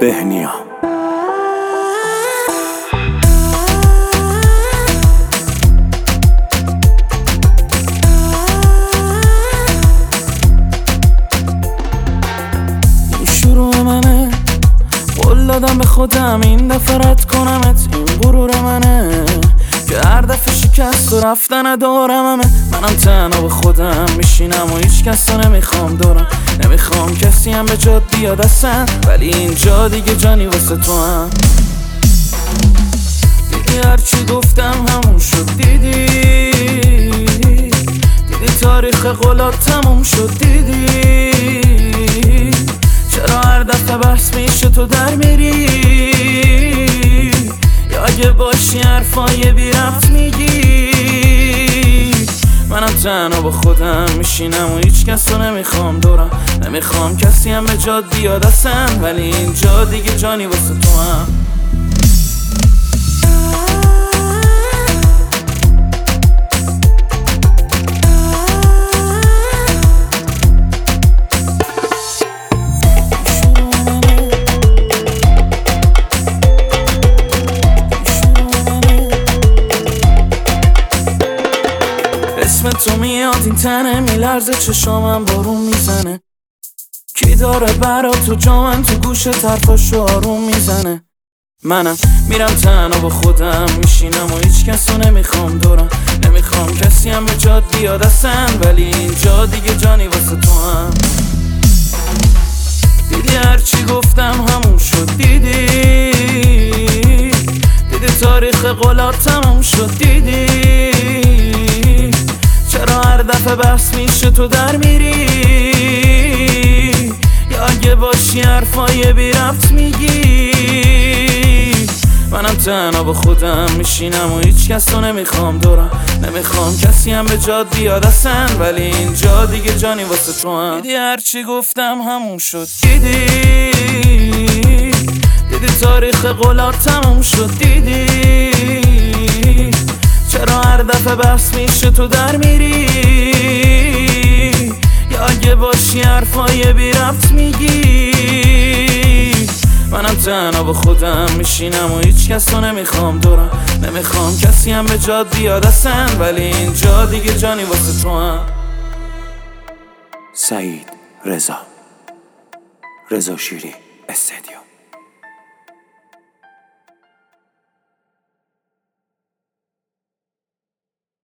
بهنیا. این شروع منه، قول دادم به خودم این دفعه رد کنمت. این غرور منه که هر دفعه شکست و رفتن دارم. منم تنها به خودم میشینم و هیچ کس رو نمیخوام دورم. نمیخوام کسی هم به جاد بیاد اصلا، ولی اینجا دیگه جانی واسه تو هم. دیدی هرچی گفتم همون شد. دیدی تاریخ قولات تموم شد. دیدی چرا هر دفعه بحث میشه تو در میری، یا اگه باشی حرفای بی ربط میگی. منم تنها با خودم میشینم و هیچ کس رو نمیخوام دورم. نمیخوام کسی هم به جاد بیاد اصلا، ولی اینجا دیگه جانی واسه تو هم. اسم تو میاد این تنه، میلرزه چشامم بارون میزنه. کی داره برا تو جامن تو گوشه طرفاشو آروم میزنه. منم میرم تنها با خودم میشینم و هیچ کس رو نمیخوام دورم. نمیخوام کسی هم به جاد بیاد اصلا، ولی اینجا دیگه جانی واسه تو هم. دیدی هرچی گفتم همون شد. دیدی تاریخ قولات تموم شد. دیدی چرا هر دفعه بحث میشه تو در میری، یا اگه باشی حرفای بی ربط میگی. منم تنها با خودم میشینم و هیچ کس رو نمیخوام دورم. نمیخوام کسی هم به جاد بیاد اصلا، ولی اینجا دیگه جانی واسه تو هم. دیدی هرچی گفتم همون شد. دیدی تاریخ قولات تموم شد. دیدی چرا هر دفعه بحث میشه تو در میری، یا اگه باشی حرفای بی ربط میگی. منم تنها با خودم میشینم و هیچ کس رو نمیخوام دورم. نمیخوام کسی هم به جاد بیاد اصلا، ولی اینجا دیگه جانی واسه تو هم. سعید رضا شیری استدیو.